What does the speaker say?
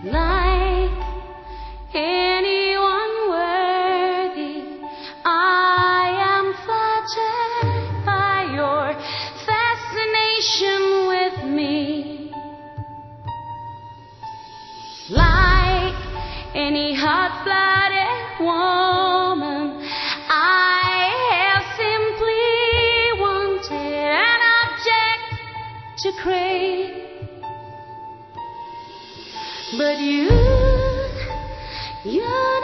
like anyone worthy. I am flattered by your fascination with me, like any hot-blooded woman. I have simply wanted an object to crave. But you